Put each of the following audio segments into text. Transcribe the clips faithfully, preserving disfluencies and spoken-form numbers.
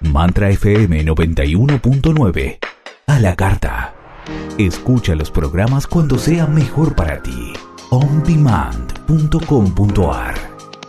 Mantra F M noventa y uno punto nueve. A la carta. Escucha los programas cuando sea mejor para ti. on demand punto com punto a r.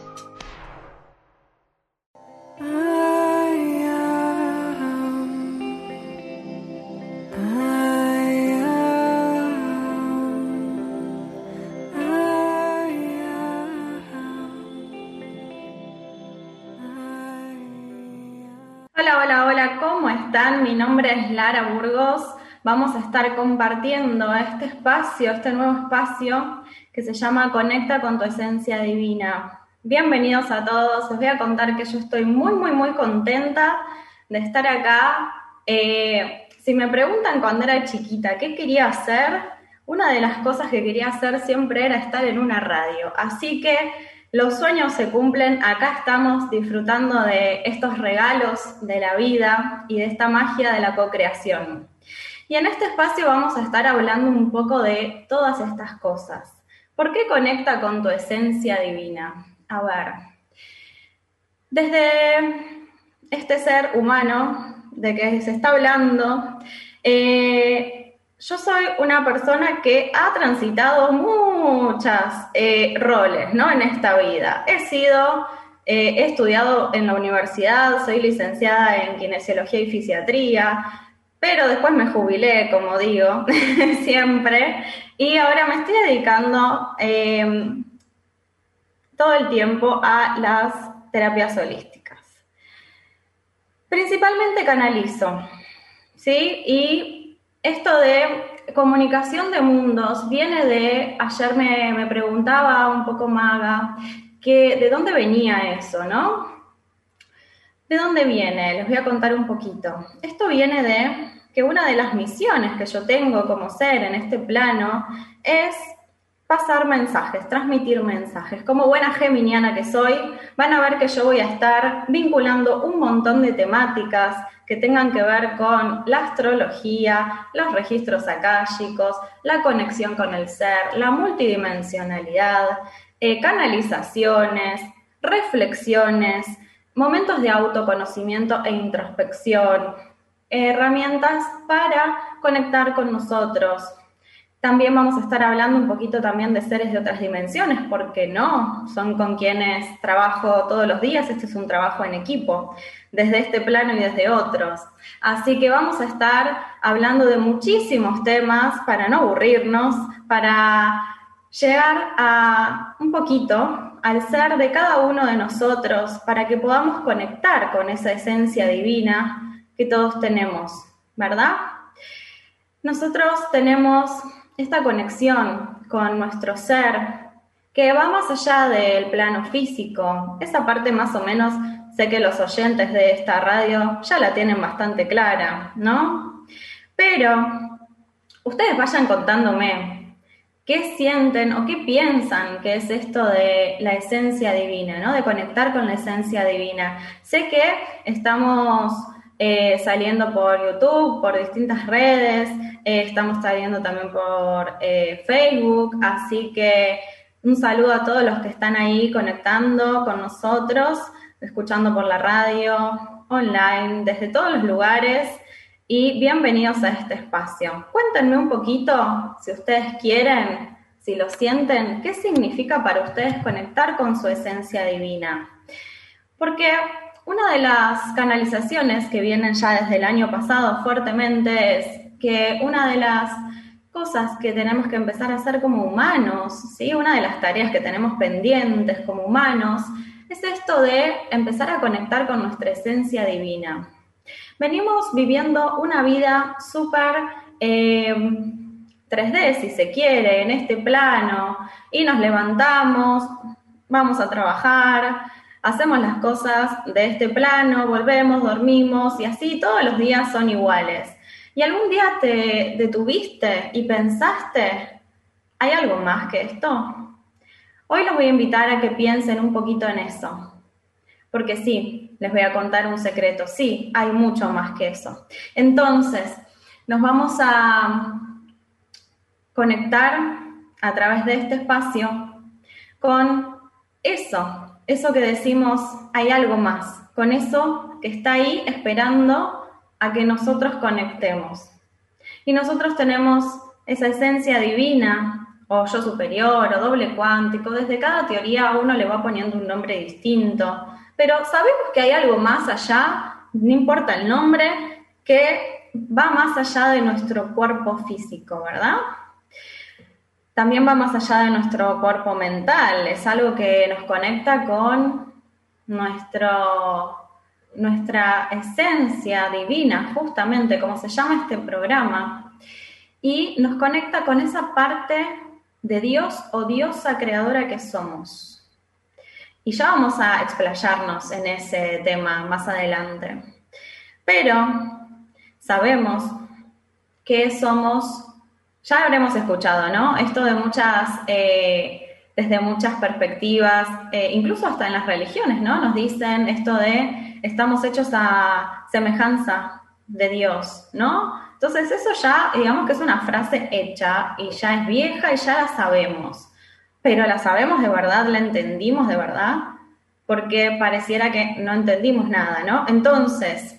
Hola, hola, hola, ¿cómo están? Mi nombre es Lara Burgos. Vamos a estar compartiendo este espacio, este nuevo espacio que se llama Conecta con tu esencia divina. Bienvenidos a todos. Les voy a contar que yo estoy muy, muy, muy contenta de estar acá. Eh, si me preguntan cuando era chiquita qué quería hacer, una de las cosas que quería hacer siempre era estar en una radio. Así que los sueños se cumplen, acá estamos disfrutando de estos regalos de la vida y de esta magia de la co-creación. Y en este espacio vamos a estar hablando un poco de todas estas cosas. ¿Por qué conecta con tu esencia divina? A ver, desde este ser humano de que se está hablando, eh, yo soy una persona que ha transitado muchos eh, roles, ¿no? En esta vida. He sido, eh, he estudiado en la universidad, soy licenciada en kinesiología y fisiatría, pero después me jubilé, como digo, siempre, y ahora me estoy dedicando eh, todo el tiempo a las terapias holísticas. Principalmente canalizo, ¿sí? Y esto de comunicación de mundos viene de, ayer me, me preguntaba un poco Maga, que de dónde venía eso, ¿no? ¿De dónde viene? Les voy a contar un poquito. Esto viene de que una de las misiones que yo tengo como ser en este plano es pasar mensajes, transmitir mensajes. Como buena geminiana que soy, van a ver que yo voy a estar vinculando un montón de temáticas que tengan que ver con la astrología, los registros akáshicos, la conexión con el ser, la multidimensionalidad, eh, canalizaciones, reflexiones, momentos de autoconocimiento e introspección, herramientas para conectar con nosotros. También vamos a estar hablando un poquito también de seres de otras dimensiones, porque no, son con quienes trabajo todos los días, este es un trabajo en equipo, desde este plano y desde otros. Así que vamos a estar hablando de muchísimos temas para no aburrirnos, para llegar a un poquito al ser de cada uno de nosotros, para que podamos conectar con esa esencia divina que todos tenemos, ¿verdad? Nosotros tenemos esta conexión con nuestro ser que va más allá del plano físico. Esa parte más o menos sé que los oyentes de esta radio ya la tienen bastante clara, ¿no? Pero ustedes vayan contándome qué sienten o qué piensan que es esto de la esencia divina, ¿no? De conectar con la esencia divina. Sé que estamos Eh, saliendo por YouTube, por distintas redes, eh, estamos saliendo también por eh, Facebook, así que un saludo a todos los que están ahí conectando con nosotros, escuchando por la radio, online, desde todos los lugares, y bienvenidos a este espacio. Cuéntenme un poquito, si ustedes quieren, si lo sienten, qué significa para ustedes conectar con su esencia divina. Porque una de las canalizaciones que vienen ya desde el año pasado fuertemente es que una de las cosas que tenemos que empezar a hacer como humanos, ¿sí? Una de las tareas que tenemos pendientes como humanos, es esto de empezar a conectar con nuestra esencia divina. Venimos viviendo una vida súper eh, tres D, si se quiere, en este plano, y nos levantamos, vamos a trabajar, hacemos las cosas de este plano, volvemos, dormimos, y así todos los días son iguales. ¿Y algún día te detuviste y pensaste, ¿hay algo más que esto? Hoy los voy a invitar a que piensen un poquito en eso. Porque sí, les voy a contar un secreto. Sí, hay mucho más que eso. Entonces, nos vamos a conectar a través de este espacio con eso. Eso que decimos, hay algo más, con eso algo que está ahí esperando a que nosotros conectemos. Y nosotros tenemos esa esencia divina, o yo superior, o doble cuántico. Desde cada teoría a uno le va poniendo un nombre distinto. Pero sabemos que hay algo más allá, no importa el nombre, que va más allá de nuestro cuerpo físico, ¿verdad? También va más allá de nuestro cuerpo mental. Es algo que nos conecta con nuestro, nuestra esencia divina, justamente como se llama este programa. Y nos conecta con esa parte de Dios o diosa creadora que somos. Y ya vamos a explayarnos en ese tema más adelante. Pero sabemos que somos, ya habremos escuchado, ¿no? Esto de muchas, eh, desde muchas perspectivas, eh, incluso hasta en las religiones, ¿no? Nos dicen esto de estamos hechos a semejanza de Dios, ¿no? Entonces eso ya, digamos que es una frase hecha y ya es vieja y ya la sabemos. Pero la sabemos de verdad, la entendimos de verdad, porque pareciera que no entendimos nada, ¿no? Entonces,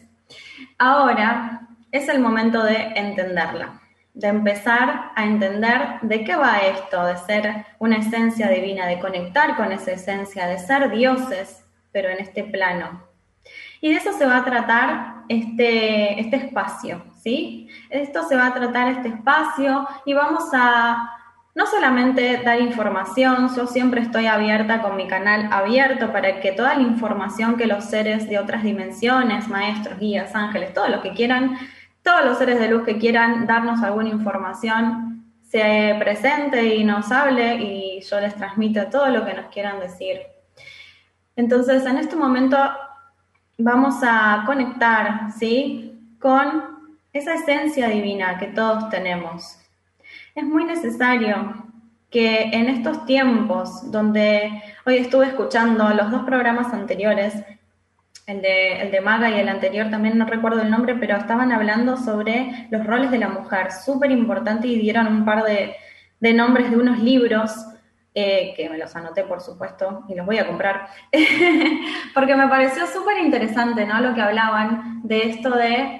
ahora es el momento de entenderla, de empezar a entender de qué va esto, de ser una esencia divina, de conectar con esa esencia, de ser dioses, pero en este plano. Y de eso se va a tratar este, este espacio, ¿sí? Esto se va a tratar este espacio y vamos a no solamente dar información, yo siempre estoy abierta con mi canal abierto para que toda la información que los seres de otras dimensiones, maestros, guías, ángeles, todos los que quieran, todos los seres de luz que quieran darnos alguna información, se presente y nos hable y yo les transmito todo lo que nos quieran decir. Entonces, en este momento vamos a conectar, ¿sí?, con esa esencia divina que todos tenemos. Es muy necesario que en estos tiempos donde hoy estuve escuchando los dos programas anteriores, el de, el de Maga y el anterior también no recuerdo el nombre, pero estaban hablando sobre los roles de la mujer, súper importante, y dieron un par de, de nombres de unos libros, eh, que me los anoté por supuesto y los voy a comprar, porque me pareció súper interesante, ¿no?, lo que hablaban de esto de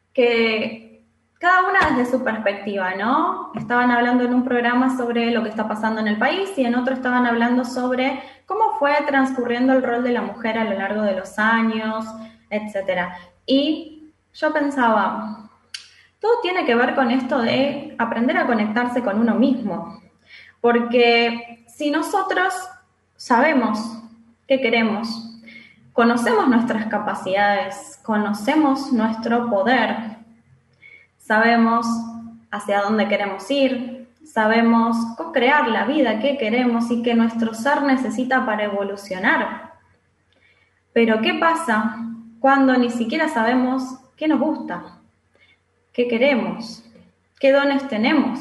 que cada una desde su perspectiva, ¿no? Estaban hablando en un programa sobre lo que está pasando en el país y en otro estaban hablando sobre cómo fue transcurriendo el rol de la mujer a lo largo de los años, etcétera. Y yo pensaba, todo tiene que ver con esto de aprender a conectarse con uno mismo. Porque si nosotros sabemos qué queremos, conocemos nuestras capacidades, conocemos nuestro poder, sabemos hacia dónde queremos ir, sabemos co-crear la vida que queremos y que nuestro ser necesita para evolucionar. Pero ¿qué pasa cuando ni siquiera sabemos qué nos gusta, qué queremos, qué dones tenemos?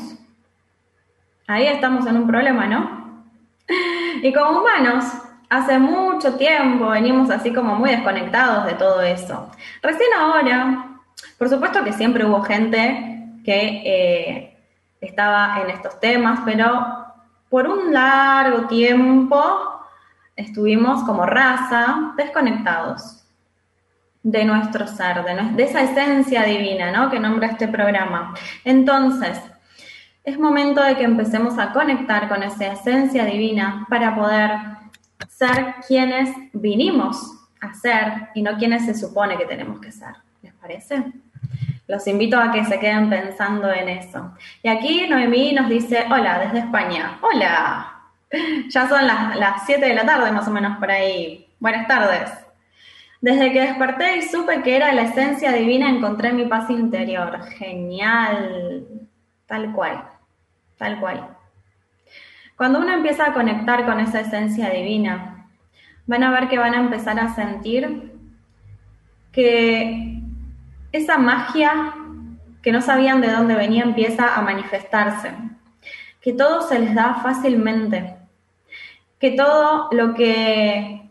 Ahí estamos en un problema, ¿no? Y como humanos, hace mucho tiempo venimos así como muy desconectados de todo eso. Recién ahora, por supuesto que siempre hubo gente que eh, estaba en estos temas, pero por un largo tiempo estuvimos como raza desconectados de nuestro ser, de, de esa esencia divina, ¿no?, que nombra este programa. Entonces, es momento de que empecemos a conectar con esa esencia divina para poder ser quienes vinimos a ser y no quienes se supone que tenemos que ser. ¿Les parece? Los invito a que se queden pensando en eso. Y aquí Noemí nos dice, hola, desde España. ¡Hola! Ya son las, las siete de la tarde más o menos por ahí. Buenas tardes. Desde que desperté y supe que era la esencia divina, encontré mi paz interior. Genial. Tal cual. Tal cual. Cuando uno empieza a conectar con esa esencia divina, van a ver que van a empezar a sentir que esa magia que no sabían de dónde venía empieza a manifestarse, que todo se les da fácilmente, que todo lo que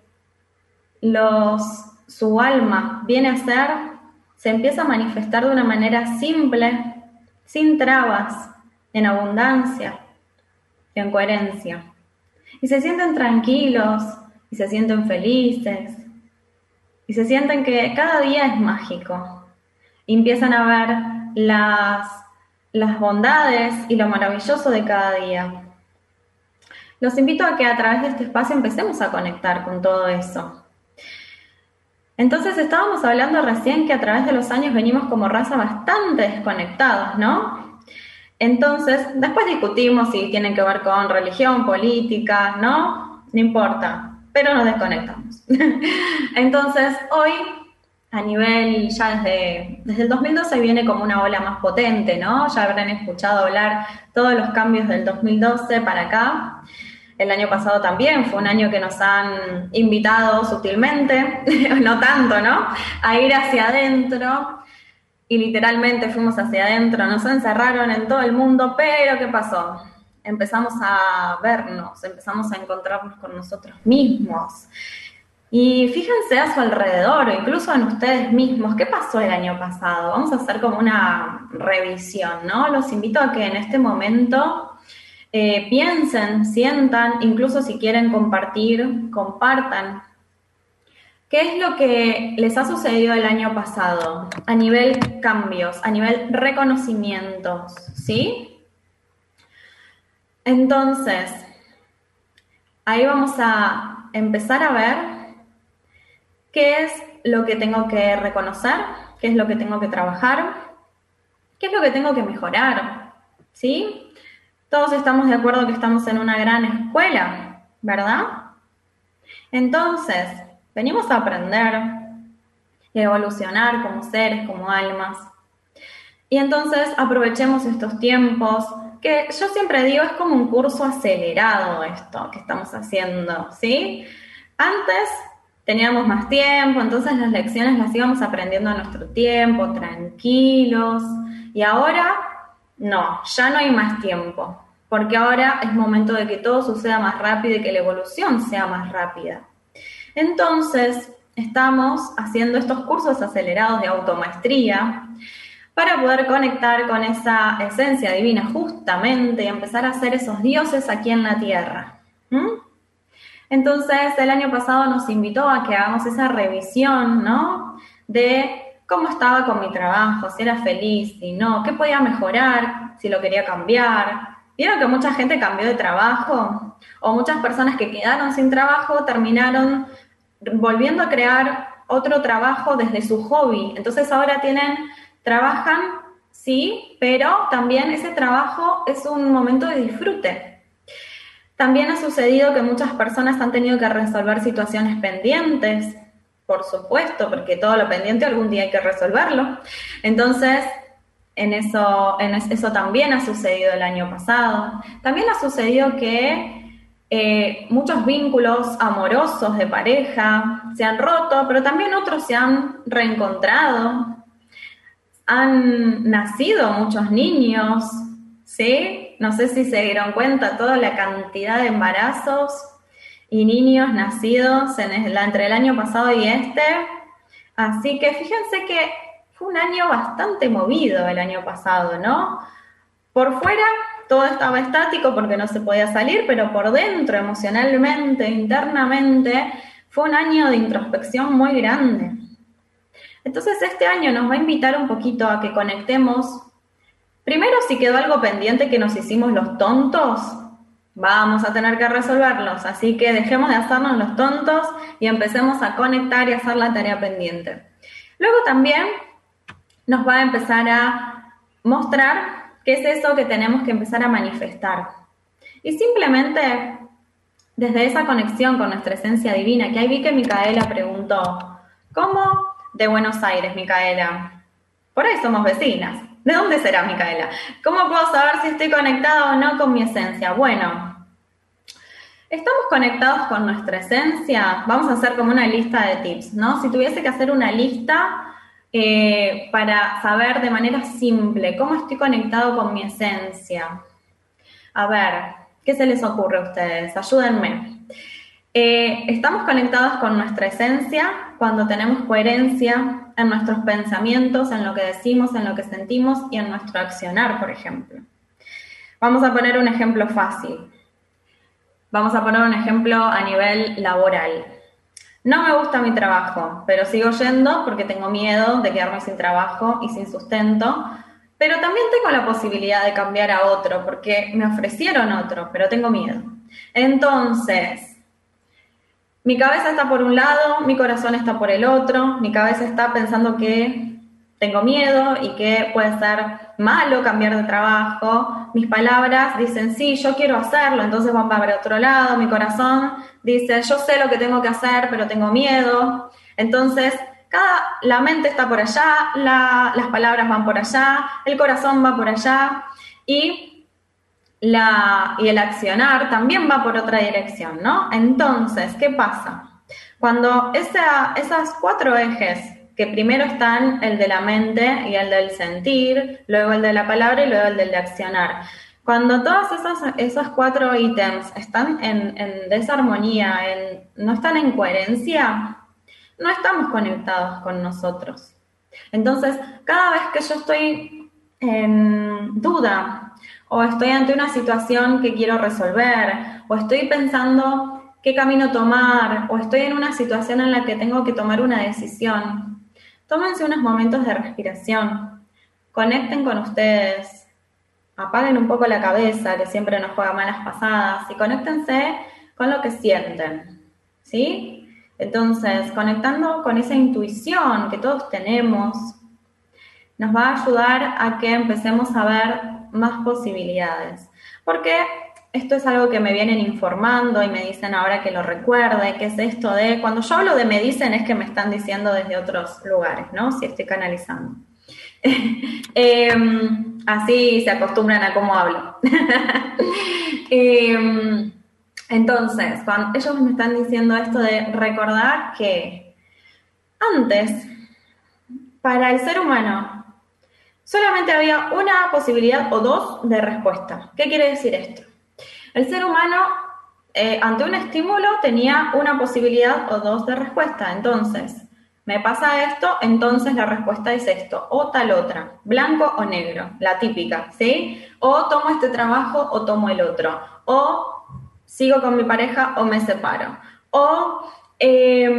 los, su alma viene a hacer se empieza a manifestar de una manera simple, sin trabas, en abundancia, en coherencia. Y se sienten tranquilos, y se sienten felices, y se sienten que cada día es mágico. Y empiezan a ver las, las bondades y lo maravilloso de cada día. Los invito a que a través de este espacio empecemos a conectar con todo eso. Entonces estábamos hablando recién que a través de los años venimos como raza bastante desconectados, ¿no? Entonces, después discutimos si tienen que ver con religión, política, ¿no? No importa, pero nos desconectamos. Entonces, hoy, a nivel, ya desde, desde el dos mil doce viene como una ola más potente, ¿no? Ya habrán escuchado hablar todos los cambios del dos mil doce para acá. El año pasado también fue un año que nos han invitado sutilmente, no tanto, ¿no?, a ir hacia adentro, y literalmente fuimos hacia adentro, nos encerraron en todo el mundo, pero ¿qué pasó? Empezamos a vernos, empezamos a encontrarnos con nosotros mismos. Y fíjense a su alrededor, o incluso en ustedes mismos, ¿qué pasó el año pasado? Vamos a hacer como una revisión, ¿no? Los invito a que en este momento Eh, piensen, sientan, incluso si quieren compartir, compartan. ¿Qué es lo que les ha sucedido el año pasado a nivel cambios, a nivel reconocimientos, ¿sí? Entonces, ahí vamos a empezar a ver qué es lo que tengo que reconocer, qué es lo que tengo que trabajar, qué es lo que tengo que mejorar, ¿sí? Todos estamos de acuerdo que estamos en una gran escuela, ¿verdad? Entonces, venimos a aprender y a evolucionar como seres, como almas. Y entonces aprovechemos estos tiempos, que yo siempre digo es como un curso acelerado esto que estamos haciendo, ¿sí? Antes teníamos más tiempo, entonces las lecciones las íbamos aprendiendo a nuestro tiempo, tranquilos, y ahora no, ya no hay más tiempo, porque ahora es momento de que todo suceda más rápido y que la evolución sea más rápida. Entonces, estamos haciendo estos cursos acelerados de automaestría para poder conectar con esa esencia divina justamente y empezar a ser esos dioses aquí en la tierra. ¿Mm? Entonces, el año pasado nos invitó a que hagamos esa revisión, ¿no?, de cómo estaba con mi trabajo, si era feliz, si no, qué podía mejorar, si lo quería cambiar. ¿Vieron que mucha gente cambió de trabajo? O muchas personas que quedaron sin trabajo terminaron volviendo a crear otro trabajo desde su hobby. Entonces ahora tienen, trabajan, sí, pero también ese trabajo es un momento de disfrute. También ha sucedido que muchas personas han tenido que resolver situaciones pendientes, por supuesto, porque todo lo pendiente algún día hay que resolverlo. Entonces, en eso, en eso también ha sucedido el año pasado. También ha sucedido que eh, muchos vínculos amorosos de pareja se han roto, pero también otros se han reencontrado. Han nacido muchos niños, ¿sí? No sé si se dieron cuenta toda la cantidad de embarazos y niños nacidos en el, entre el año pasado y este. Así que fíjense que fue un año bastante movido el año pasado, ¿no? Por fuera todo estaba estático porque no se podía salir, pero por dentro, emocionalmente, internamente, fue un año de introspección muy grande. Entonces este año nos va a invitar un poquito a que conectemos. Primero, si quedó algo pendiente que nos hicimos los tontos, vamos a tener que resolverlos, así que dejemos de hacernos los tontos y empecemos a conectar y a hacer la tarea pendiente. Luego también nos va a empezar a mostrar qué es eso que tenemos que empezar a manifestar. Y simplemente desde esa conexión con nuestra esencia divina, que ahí vi que Micaela preguntó, ¿cómo de Buenos Aires, Micaela? Por ahí somos vecinas. ¿De dónde será, Micaela? ¿Cómo puedo saber si estoy conectada o no con mi esencia? Bueno, ¿estamos conectados con nuestra esencia? Vamos a hacer como una lista de tips, ¿no? Si tuviese que hacer una lista eh, para saber de manera simple cómo estoy conectado con mi esencia. A ver, ¿qué se les ocurre a ustedes? Ayúdenme. Eh, estamos conectados con nuestra esencia cuando tenemos coherencia en nuestros pensamientos, en lo que decimos, en lo que sentimos y en nuestro accionar, por ejemplo. Vamos a poner un ejemplo fácil. Vamos a poner un ejemplo a nivel laboral. No me gusta mi trabajo, pero sigo yendo porque tengo miedo de quedarme sin trabajo y sin sustento. Pero también tengo la posibilidad de cambiar a otro porque me ofrecieron otro, pero tengo miedo. Entonces, mi cabeza está por un lado, mi corazón está por el otro, mi cabeza está pensando que tengo miedo y que puede ser malo cambiar de trabajo. Mis palabras dicen, sí, yo quiero hacerlo, entonces van para otro lado. Mi corazón dice, yo sé lo que tengo que hacer, pero tengo miedo. Entonces, cada, la mente está por allá, la, las palabras van por allá, el corazón va por allá y, la, y el accionar también va por otra dirección, ¿no? Entonces, ¿qué pasa? Cuando esa, esas cuatro ejes, que primero están el de la mente y el del sentir, luego el de la palabra y luego el del de accionar. Cuando todos esos, esos cuatro ítems están en, en desarmonía, en, no están en coherencia, no estamos conectados con nosotros. Entonces, cada vez que yo estoy en duda o estoy ante una situación que quiero resolver o estoy pensando qué camino tomar o estoy en una situación en la que tengo que tomar una decisión, tómense unos momentos de respiración, conecten con ustedes, apaguen un poco la cabeza, que siempre nos juega malas pasadas, y conéctense con lo que sienten, ¿sí? Entonces, conectando con esa intuición que todos tenemos, nos va a ayudar a que empecemos a ver más posibilidades. Porque esto es algo que me vienen informando y me dicen ahora que lo recuerde, que es esto de, cuando yo hablo de me dicen es que me están diciendo desde otros lugares, ¿no? Si estoy canalizando. eh, así se acostumbran a cómo hablo. eh, entonces, cuando ellos me están diciendo esto de recordar que antes, para el ser humano, solamente había una posibilidad o dos de respuesta. ¿Qué quiere decir esto? El ser humano, eh, ante un estímulo, tenía una posibilidad o dos de respuesta. Entonces, me pasa esto, entonces la respuesta es esto, o tal otra, blanco o negro, la típica, ¿sí? O tomo este trabajo o tomo el otro, o sigo con mi pareja o me separo, o eh,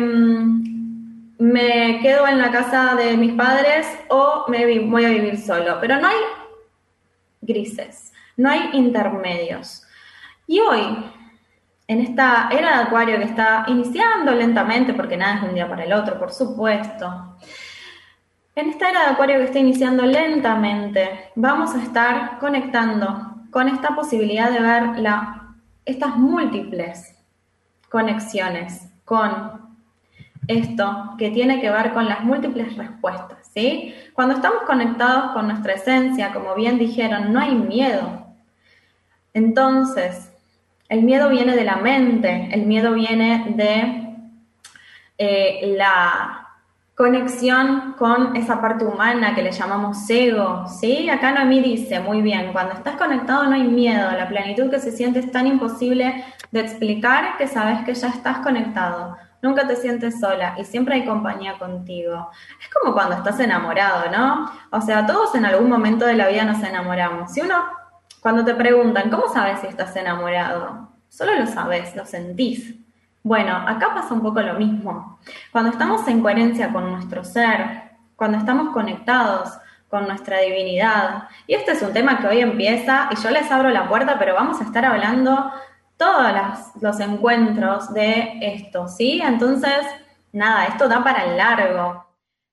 me quedo en la casa de mis padres o me voy a vivir solo. Pero no hay grises, no hay intermedios. Y hoy, en esta era de Acuario que está iniciando lentamente, porque nada es de un día para el otro, por supuesto, en esta era de Acuario que está iniciando lentamente, vamos a estar conectando con esta posibilidad de ver la, estas múltiples conexiones con esto que tiene que ver con las múltiples respuestas, ¿sí? Cuando estamos conectados con nuestra esencia, como bien dijeron, no hay miedo. Entonces, el miedo viene de la mente, el miedo viene de eh, la conexión con esa parte humana que le llamamos ego, ¿sí? Acá Noemí dice, muy bien, cuando estás conectado no hay miedo, la plenitud que se siente es tan imposible de explicar que sabes que ya estás conectado. Nunca te sientes sola y siempre hay compañía contigo. Es como cuando estás enamorado, ¿no? O sea, todos en algún momento de la vida nos enamoramos. Si uno... Cuando te preguntan, ¿cómo sabes si estás enamorado? Solo lo sabes, lo sentís. Bueno, acá pasa un poco lo mismo. Cuando estamos en coherencia con nuestro ser, cuando estamos conectados con nuestra divinidad, y este es un tema que hoy empieza, y yo les abro la puerta, pero vamos a estar hablando todos los, los encuentros de esto, ¿sí? Entonces, nada, esto da para el largo.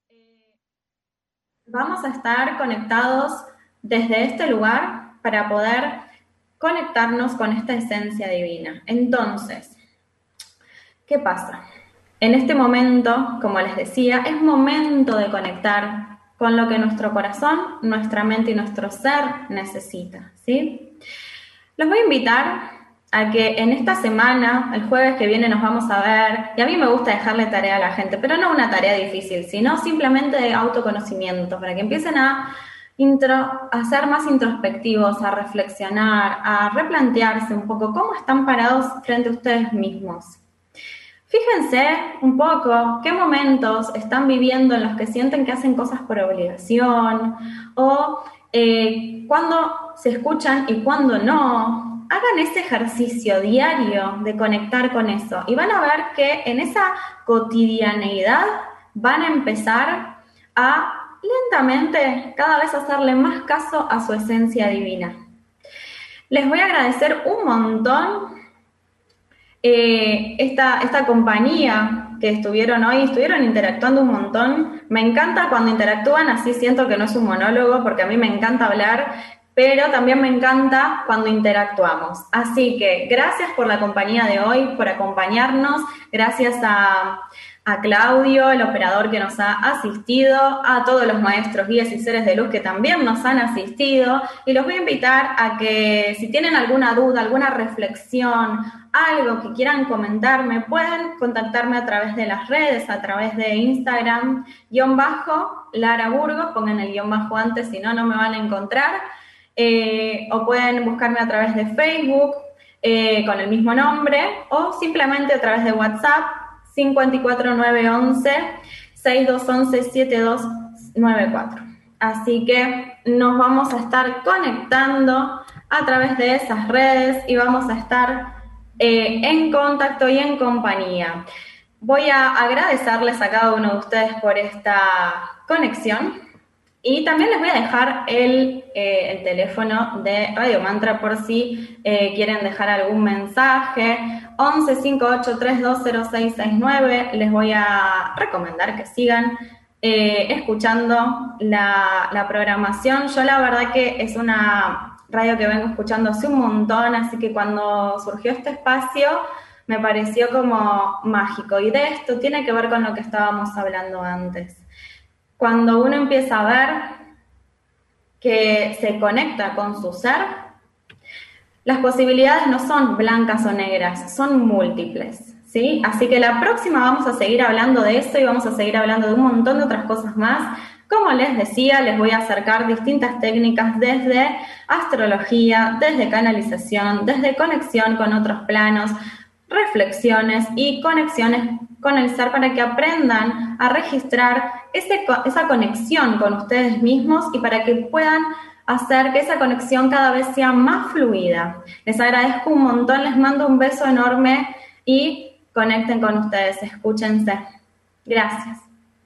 Vamos a estar conectados desde este lugar para poder conectarnos con esta esencia divina. Entonces, ¿qué pasa? En este momento, como les decía, es momento de conectar con lo que nuestro corazón, nuestra mente y nuestro ser necesita, ¿sí? Los voy a invitar a que en esta semana, el jueves que viene nos vamos a ver, y a mí me gusta dejarle tarea a la gente, pero no una tarea difícil, sino simplemente de autoconocimiento, para que empiecen a Intro, a ser más introspectivos, a reflexionar, a replantearse un poco cómo están parados frente a ustedes mismos. Fíjense un poco qué momentos están viviendo en los que sienten que hacen cosas por obligación o eh, cuándo se escuchan y cuándo no. hagan ese ejercicio diario de conectar con eso y van a ver que en esa cotidianeidad van a empezar a lentamente cada vez hacerle más caso a su esencia divina. Les voy a agradecer un montón eh, esta, esta compañía que estuvieron hoy, estuvieron interactuando un montón. Me encanta cuando interactúan, así siento que no es un monólogo, porque a mí me encanta hablar, pero también me encanta cuando interactuamos. Así que gracias por la compañía de hoy, por acompañarnos, gracias a, a Claudio, el operador que nos ha asistido, a todos los maestros, guías y seres de luz que también nos han asistido, y los voy a invitar a que si tienen alguna duda, alguna reflexión, algo que quieran comentarme, pueden contactarme a través de las redes, a través de Instagram, guión bajo, Lara Burgos, pongan el guión bajo antes, si no, no me van a encontrar, eh, o pueden buscarme a través de Facebook, eh, con el mismo nombre, o simplemente a través de WhatsApp, cinco cuatro nueve once, seis dos once, siete dos nueve cuatro. Así que nos vamos a estar conectando a través de esas redes y vamos a estar Eh, en contacto y en compañía. Voy a agradecerles a cada uno de ustedes por esta conexión y también les voy a dejar el, eh, el teléfono de Radio Mantra por si eh, quieren dejar algún mensaje. once, cincuenta y ocho, treinta y dos, cero seis sesenta y nueve. Les voy a recomendar que sigan eh, escuchando la, la programación. Yo la verdad que es una radio que vengo escuchando hace un montón, así que cuando surgió este espacio me pareció como mágico. Y de esto tiene que ver con lo que estábamos hablando antes. Cuando uno empieza a ver que se conecta con su ser, las posibilidades no son blancas o negras, son múltiples, ¿sí? Así que la próxima vamos a seguir hablando de eso y vamos a seguir hablando de un montón de otras cosas más. Como les decía, les voy a acercar distintas técnicas desde astrología, desde canalización, desde conexión con otros planos, reflexiones y conexiones con el ser para que aprendan a registrar ese, esa conexión con ustedes mismos y para que puedan hacer que esa conexión cada vez sea más fluida. Les agradezco un montón, les mando un beso enorme y conecten con ustedes, escúchense. Gracias.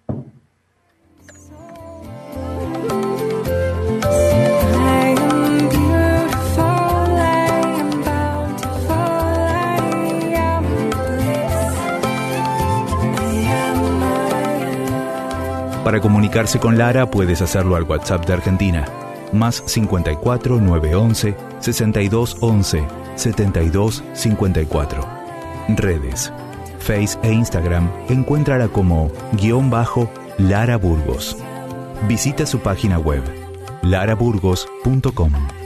Para comunicarse con Lara puedes hacerlo al WhatsApp de Argentina, más cincuenta y cuatro, nueve once, sesenta y dos once, setenta y dos cincuenta y cuatro. Redes, Face e Instagram, encuéntrala como guión bajo Lara Burgos. Visita su página web, lara burgos punto com.